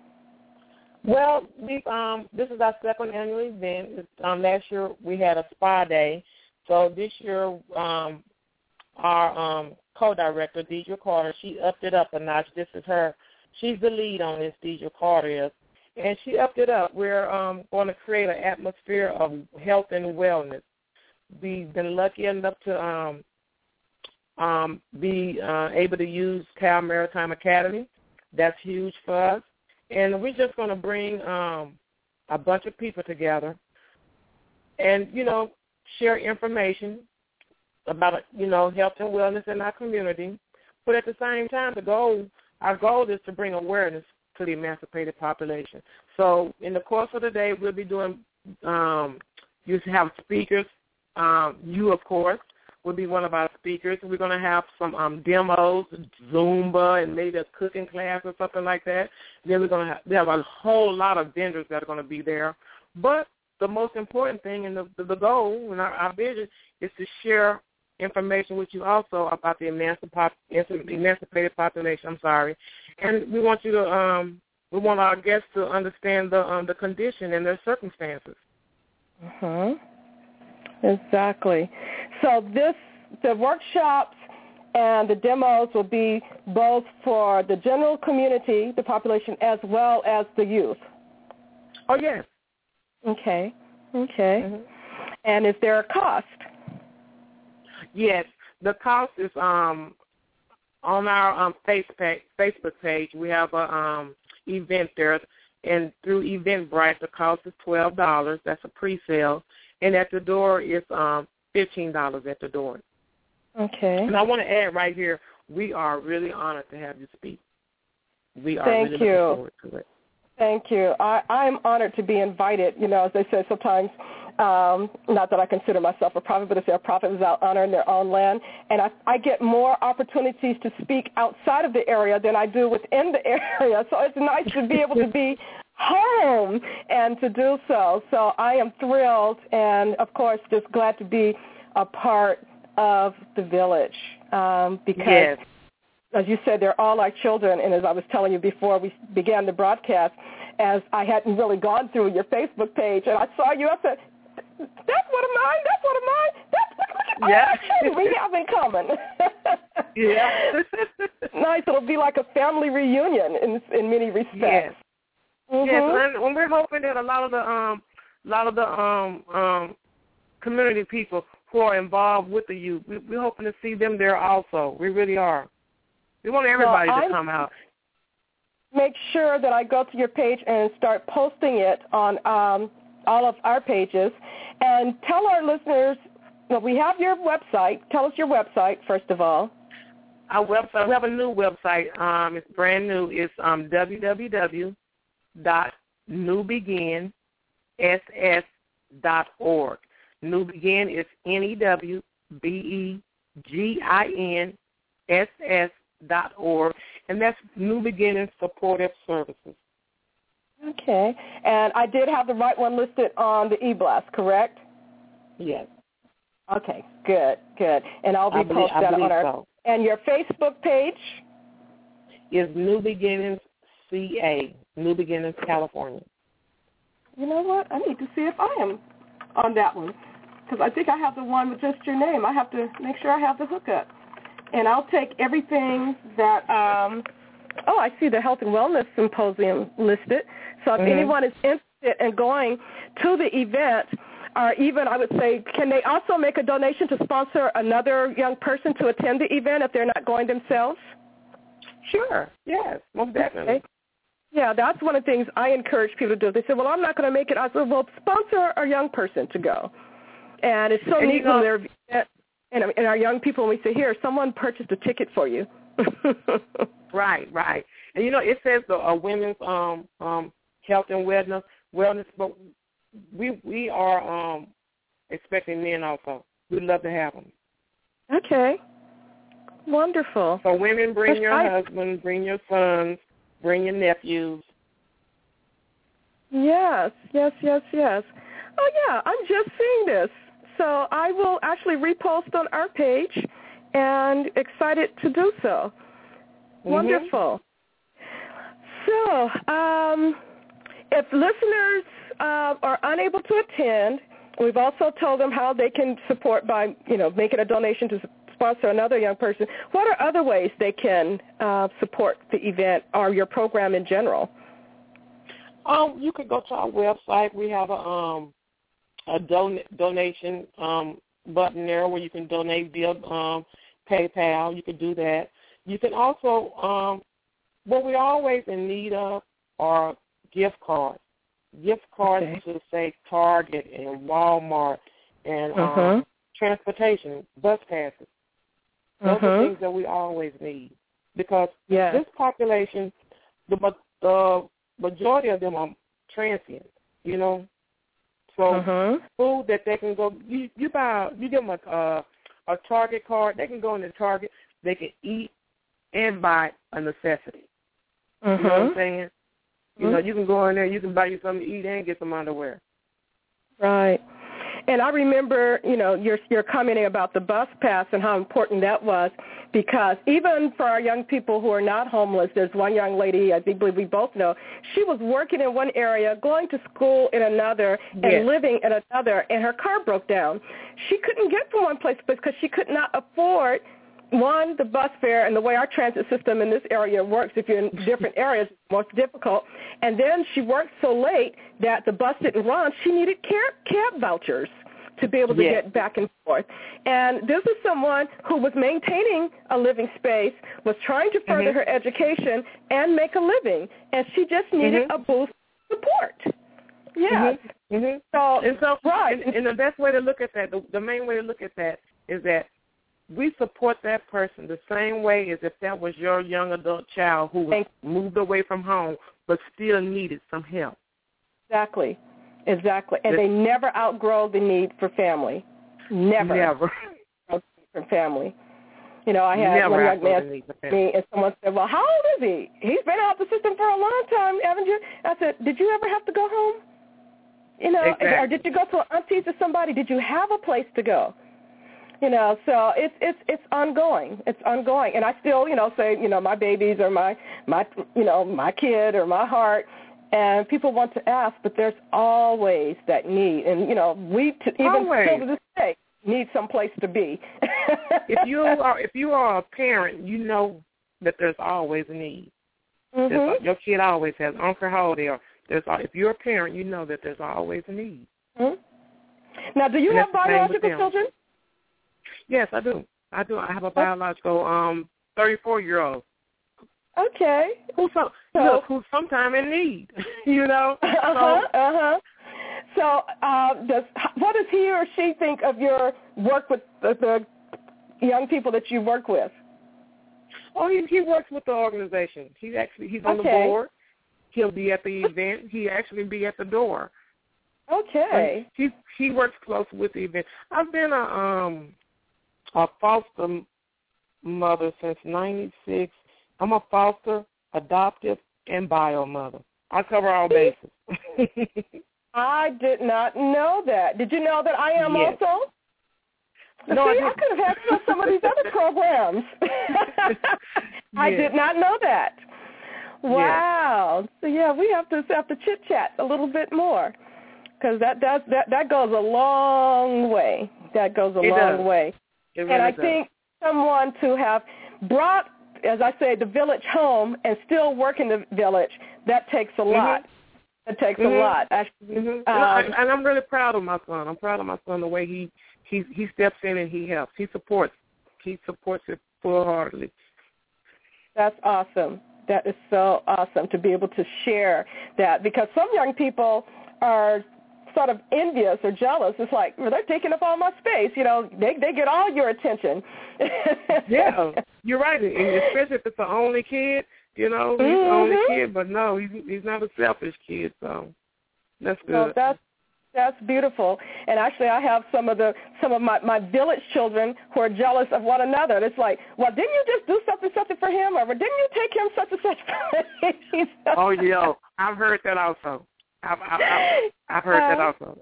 Well, we um, this is our second annual event. Um, last year we had a spa day, so this year um, our um, co-director, Deidre Carter, she upped it up a notch. This is her. She's the lead on this, Deidre Carter is, and she upped it up. We're um, going to create an atmosphere of health and wellness. We've been lucky enough to um, um, be uh, able to use Cal Maritime Academy. That's huge for us. And we're just going to bring um, a bunch of people together and, you know, share information about, you know, health and wellness in our community. But at the same time, the goal, our goal is to bring awareness to the emancipated population. So in the course of the day, we'll be doing, um, you have speakers. Um, you, of course, will be one of our speakers. We're going to have some um, demos, Zumba, and maybe a cooking class or something like that. Then we're going to have, we have a whole lot of vendors that are going to be there. But the most important thing and the, the, the goal and our, our vision is to share information with you also about the emancip- emancipated population. I'm sorry. And we want you to, um, we want our guests to understand the um, the condition and their circumstances. Uh-huh. Exactly. So this, the workshops and the demos will be both for the general community, the population, as well as the youth. Oh, yes. Okay. Okay. Mm-hmm. And is there a cost? Yes. The cost is um, on our um, Facebook page. We have a um, event there, and through Eventbrite, the cost is twelve dollars. That's a pre-sale. And at the door, it's um, fifteen dollars at the door. Okay. And I want to add right here, we are really honored to have you speak. We are Thank really you. looking forward to it. Thank you. I, I'm honored to be invited. You know, as they say sometimes, um, not that I consider myself a prophet, but it's a prophet without honor in their own land. And I, I get more opportunities to speak outside of the area than I do within the area. So it's nice to be able to be home and to do so. So I am thrilled and, of course, just glad to be a part of the village um, because, yes. as you said, they're all our children. And as I was telling you before we began the broadcast, as I hadn't really gone through your Facebook page, and I saw you, I said, that's one of mine, that's one of mine, that's look, yeah. oh, we have in common. Yeah. Nice. It'll be like a family reunion in in many respects. Yes. Mm-hmm. Yes, and, and we're hoping that a lot of the um, a lot of the um, um, community people who are involved with the youth, we, we're hoping to see them there also. We really are. We want everybody well, to come out. Make sure that I go to your page and start posting it on um, all of our pages, and tell our listeners. Well, we have your website. Tell us your website first of all. Our website. We have a new website. Um, it's brand new. It's um, w w w dot new begin s s dot org. New Begin is N E W B E G I N S S dot org, and that's New Beginning Supportive Services. Okay, and I did have the right one listed on the e-blast, correct? Yes. Okay, good, good. And I'll be I believe, posting I that believe on our so. and your Facebook page is New Beginnings C A, New Beginnings, California. You know what? I need to see if I am on that one because I think I have the one with just your name. I have to make sure I have the hookup. And I'll take everything that, um, oh, I see the Health and Wellness Symposium listed. So if mm-hmm. anyone is interested in going to the event, or even I would say, can they also make a donation to sponsor another young person to attend the event if they're not going themselves? Sure, yes, most definitely. Okay. Yeah, that's one of the things I encourage people to do. They say, well, I'm not going to make it. I said, well, sponsor a young person to go. And it's so and neat you know, when they're, and, and our young people, when we say, here, someone purchased a ticket for you. Right, right. And, you know, it says the uh, women's um, um, health and wellness, wellness, but we we are um, expecting men also. We'd love to have them. Okay. Wonderful. So women, bring your I, husbands, bring your sons, bring your nephews. Yes, yes, yes, yes. Oh, yeah, I'm just seeing this. So I will actually repost on our page and excited to do so. Mm-hmm. Wonderful. So um, if listeners uh, are unable to attend, we've also told them how they can support by, you know, making a donation to sponsor another young person. What are other ways they can uh, support the event or your program in general? Um, you could go to our website. We have a um a don- donation um button there where you can donate via um PayPal. You can do that. You can also um what we're always in need of are gift cards. Gift cards Okay. to say Target and Walmart and Uh-huh. um, transportation, bus passes. Those Uh-huh. are things that we always need because yes. this population, the the majority of them are transient, you know. So Uh-huh. food that they can go, you, you buy, you give them a, uh, a Target card, they can go in the Target, they can eat and buy a necessity. Uh-huh. You know what I'm saying? Uh-huh. You know, you can go in there, you can buy you something to eat and get some underwear. Right. And I remember, you know, you're, you're commenting about the bus pass and how important that was because even for our young people who are not homeless, there's one young lady, I think we both know, she was working in one area, going to school in another, and Yes. living in another, and her car broke down. She couldn't get from one place because she could not afford, one, the bus fare and the way our transit system in this area works, if you're in different areas, it's more difficult. And then she worked so late that the bus didn't run. She needed cab, cab vouchers to be able to Yes. get back and forth. And this is someone who was maintaining a living space, was trying to further mm-hmm. her education and make a living, and she just needed mm-hmm. a boost of support. Yes. Mm-hmm. Mm-hmm. So, and so, right. and, and the best way to look at that, the, the main way to look at that is that we support that person the same way as if that was your young adult child who was moved away from home but still needed some help. Exactly. Exactly. And they never outgrow the need for family. Never. Never. For family. You know, I had never one young man me and someone said, well, how old is he? He's been out the system for a long time, haven't you? I said, did you ever have to go home? You know, exactly. or did you go to an auntie's or somebody? Did you have a place to go? You know, so it's it's it's ongoing. It's ongoing, and I still, you know, say, you know, my babies or my my, you know, my kid or my heart, and people want to ask, but there's always that need, and you know, we t- even always. still to this day need some place to be. if you are if you are a parent, you know that there's always a need. Mm-hmm. Your kid always has. I don't care how old they are. There's if you're a parent, you know that there's always a need. Mm-hmm. Now, do you and have biological children? Yes, I do. I do. I have a biological um thirty-four-year-old. Okay. Who's so, so, look, who's sometime in need, you know? Uh-huh, so, uh-huh. So uh, does, what does he or she think of your work with the, the young people that you work with? Oh, he, he works with the organization. He's actually, he's on okay. the board. He'll be at the event. He actually be at the door. Okay. He he works close with the event. I've been a um a foster mother since ninety-six. I'm a foster, adoptive, and bio mother. I cover all bases. I did not know that. Did you know that I am yes. also? No, See, I, I could have had some of these other programs. I yes. did not know that. Wow. Yes. So, yeah, we have to have to chit-chat a little bit more because that, does, that, that goes a long way. That goes a it long does. way. It really and I does. think someone to have brought, as I say, the village home and still work in the village, that takes a lot. Mm-hmm. It takes mm-hmm. a lot. Actually, mm-hmm. um, and, I, and I'm really proud of my son. I'm proud of my son the way he he he steps in and he helps. He supports. He supports it full-heartedly. That's awesome. That is so awesome to be able to share that because some young people are sort of envious or jealous. It's like, well, they're taking up all my space. You know, they they get all your attention. Yeah, you're right. And especially if it's the only kid, you know, he's mm-hmm. the only kid. But no, he's he's not a selfish kid. So that's good. So that's that's beautiful. And actually, I have some of the some of my, my village children who are jealous of one another. It's like, well, didn't you just do something something for him, or didn't you take him such and such place? Oh, yeah, I've heard that also. I've, I've, I've, I've heard that also.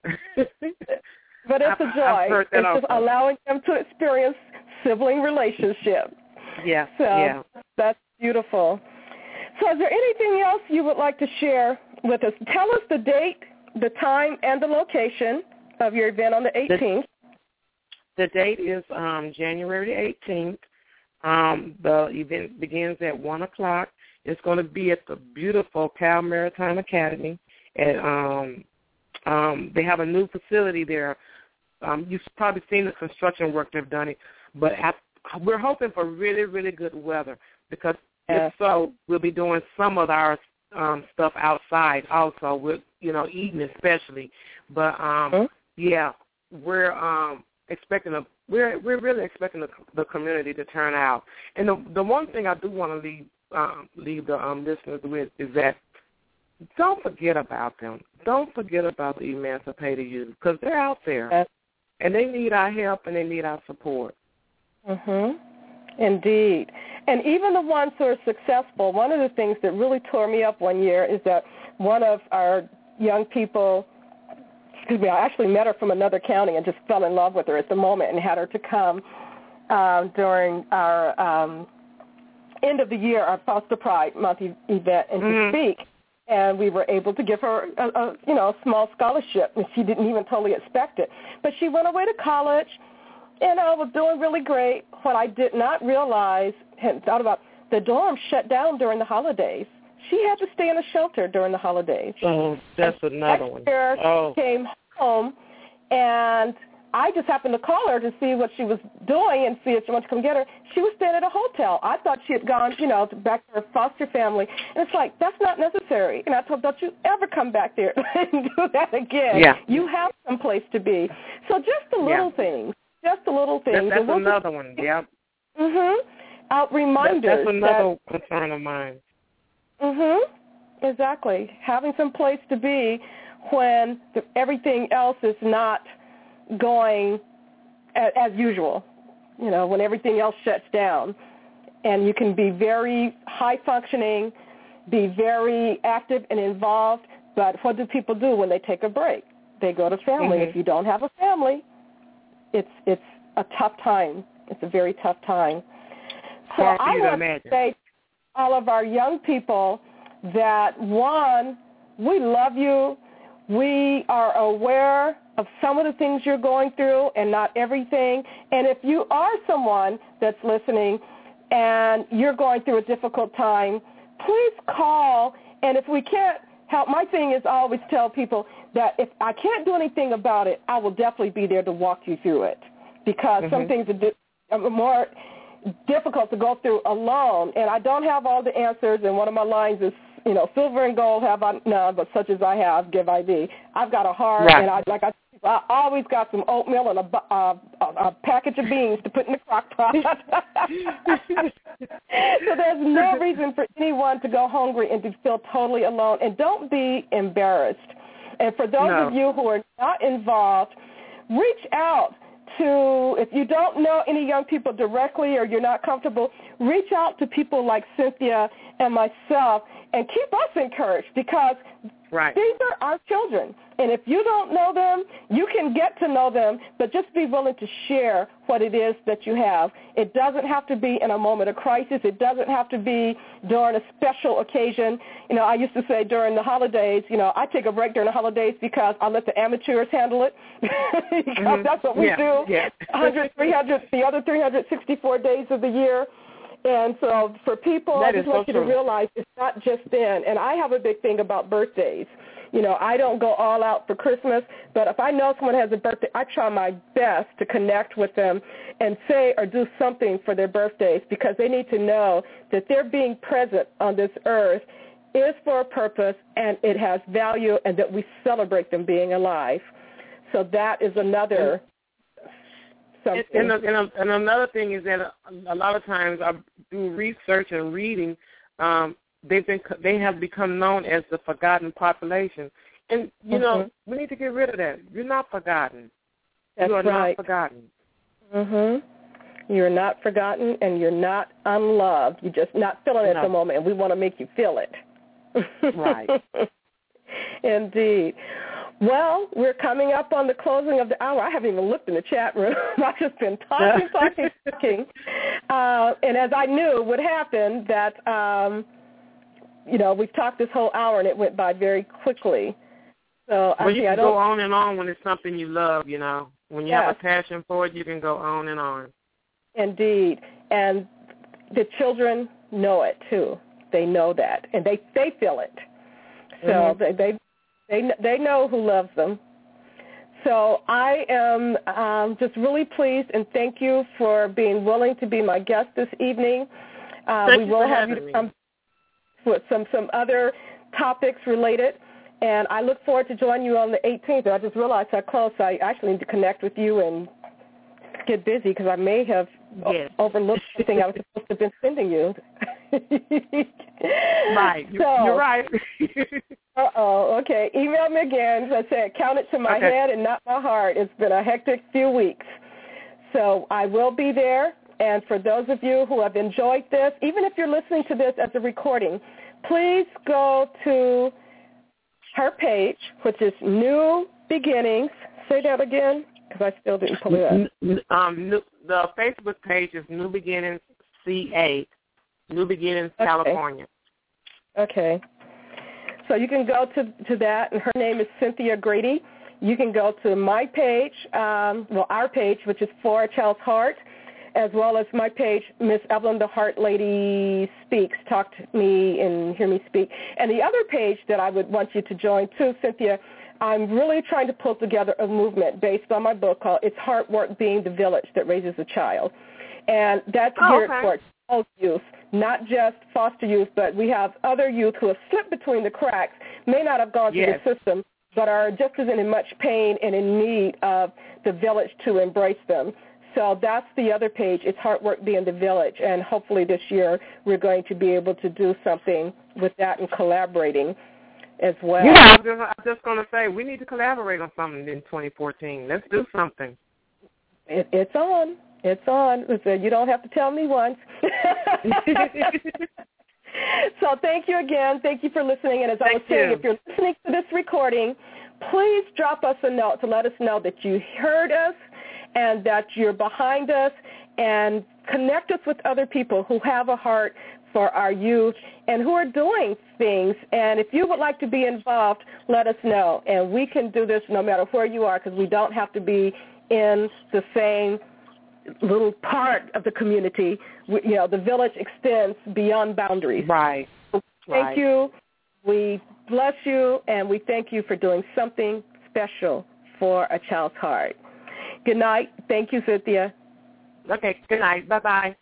But it's a joy. I've heard that it's also. just allowing them to experience sibling relationships. Yeah, so yeah. That's beautiful. So is there anything else you would like to share with us? Tell us the date, the time, and the location of your event on the eighteenth. The, the date is um, January eighteenth. Um, the event begins at one o'clock. It's going to be at the beautiful Cal Maritime Academy. And um, um, they have a new facility there. Um, you've probably seen the construction work they've done it, but at, we're hoping for really, really good weather because yeah. if so, we'll be doing some of our um, stuff outside also, with you know eating especially. But um, mm-hmm. yeah, we're um, expecting a we're we're really expecting the, the community to turn out. And the the one thing I do want to leave um, leave the um, listeners with is that. Don't forget about them. Don't forget about the emancipated youth because they're out there, yes. and they need our help and they need our support. Mhm. Indeed. And even the ones who are successful, one of the things that really tore me up one year is that one of our young people, excuse me, I actually met her from another county and just fell in love with her at the moment and had her to come uh, during our um, end of the year, our Foster Pride Month event, and mm-hmm. to speak. And we were able to give her, a, a, you know, a small scholarship, and she didn't even totally expect it. But she went away to college, and I was doing really great. What I did not realize, hadn't thought about, the dorm shut down during the holidays. She had to stay in a shelter during the holidays. Oh, that's and another one. Oh. Came home, and I just happened to call her to see what she was doing and see if she wanted to come get her. She was staying at a hotel. I thought she had gone, you know, back to her foster family. And it's like, that's not necessary. And I told her, don't you ever come back there and do that again. Yeah. You have some place to be. So just the little yeah. things, just the little things. That, that's we'll another just, one, yeah. Mm-hmm. Out reminders. That, that's another that, concern of mine. Mm-hmm. Exactly. Having some place to be when the, everything else is not going as, as usual, you know, when everything else shuts down. And you can be very high-functioning, be very active and involved, but what do people do when they take a break? They go to family. Mm-hmm. If you don't have a family, it's it's a tough time. It's a very tough time. So Hard I want to to say to all of our young people that, one, we love you. We are aware of some of the things you're going through and not everything. And if you are someone that's listening and you're going through a difficult time, please call. And if we can't help, my thing is I always tell people that if I can't do anything about it, I will definitely be there to walk you through it because mm-hmm. some things are di- are more difficult to go through alone. And I don't have all the answers, and one of my lines is, you know, silver and gold have I none, but such as I have, give I thee. I've got a heart, right. and I like I, I always got some oatmeal and a, uh, a, a package of beans to put in the crock pot. So there's no reason for anyone to go hungry and to feel totally alone. And don't be embarrassed. And for those no. of you who are not involved, reach out to, if you don't know any young people directly or you're not comfortable, reach out to people like Cynthia and myself and keep us encouraged, because right. these are our children. And if you don't know them, you can get to know them, but just be willing to share what it is that you have. It doesn't have to be in a moment of crisis. It doesn't have to be during a special occasion. You know, I used to say during the holidays, you know, I take a break during the holidays because I let the amateurs handle it. because mm-hmm. that's what we yeah. do. Yeah. one hundred, three hundred, the other three hundred sixty-four days of the year. And so for people, that I just so want you true. to realize it's not just then. And I have a big thing about birthdays. You know, I don't go all out for Christmas, but if I know someone has a birthday, I try my best to connect with them and say or do something for their birthdays, because they need to know that their being present on this earth is for a purpose and it has value, and that we celebrate them being alive. So that is another something. And, and, and, and another thing is that a, a lot of times I do research and reading, um, They've been, they have become known as the forgotten population. And, you mm-hmm. know, we need to get rid of that. You're not forgotten. That's you are right. not forgotten. Mm-hmm. You're not forgotten, and you're not unloved. You're just not feeling it no. at the moment, and we want to make you feel it. Right. Indeed. Well, we're coming up on the closing of the hour. I haven't even looked in the chat room. I've just been talking, talking, talking. Uh, and as I knew would happen, that... Um, You know, we've talked this whole hour, and it went by very quickly. So well, I, you see, can I don't, go on and on when it's something you love, you know. When you yes. have a passion for it, you can go on and on. Indeed. And the children know it, too. They know that, and they, they feel it. So mm-hmm. they, they they they know who loves them. So I am um, just really pleased, and thank you for being willing to be my guest this evening. Uh, thank we you will for have you having to come me. with some, some other topics related, and I look forward to joining you on the eighteenth. I just realized how close I actually need to connect with you and get busy, because I may have yes. o- overlooked something I was supposed to have been sending you. Right. You're, so, you're right. uh-oh. Okay. Email me again. As I said, count it to my okay. head and not my heart. It's been a hectic few weeks. So I will be there. And for those of you who have enjoyed this, even if you're listening to this as a recording, please go to her page, which is New Beginnings. Say that again, because I still didn't pull it up. Um, new, the Facebook page is New Beginnings C A, New Beginnings, okay. California. Okay. So you can go to, to that, and her name is Cynthia Grady. You can go to my page, um, well, our page, which is For a Child's Heart, as well as my page, Miss Evelyn the Heart Lady Speaks, Talk to Me and Hear Me Speak. And the other page that I would want you to join too, Cynthia, I'm really trying to pull together a movement based on my book called It's Hard Work Being the Village That Raises a Child. And that's oh, geared okay. towards all youth, not just foster youth, but we have other youth who have slipped between the cracks, may not have gone yes. through the system, but are just as in much pain and in need of the village to embrace them. So that's the other page. It's Hard Work Being the Village, and hopefully this year we're going to be able to do something with that and collaborating as well. Yeah, I was just, I was just going to say, we need to collaborate on something in twenty fourteen. Let's do something. It, it's on. It's on. You don't have to tell me once. So thank you again. Thank you for listening. And as thank I was saying, you. if you're listening to this recording, please drop us a note to let us know that you heard us and that you're behind us, and connect us with other people who have a heart for our youth and who are doing things. And if you would like to be involved, let us know. And we can do this no matter where you are, because we don't have to be in the same little part of the community. We, you know, the village extends beyond boundaries. Right. Thank right. you. We bless you, and we thank you for doing something special for a child's heart. Good night. Thank you, Cynthia. Okay, good night. Bye-bye.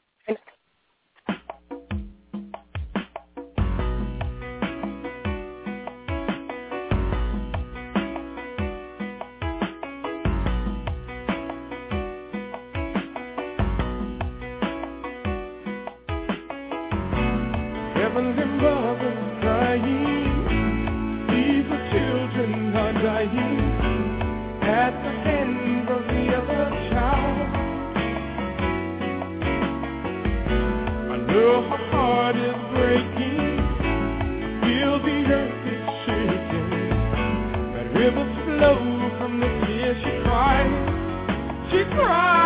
Heavenly Mother crying, these are children are dying at the hands of the other child. I know her heart is breaking, She cried.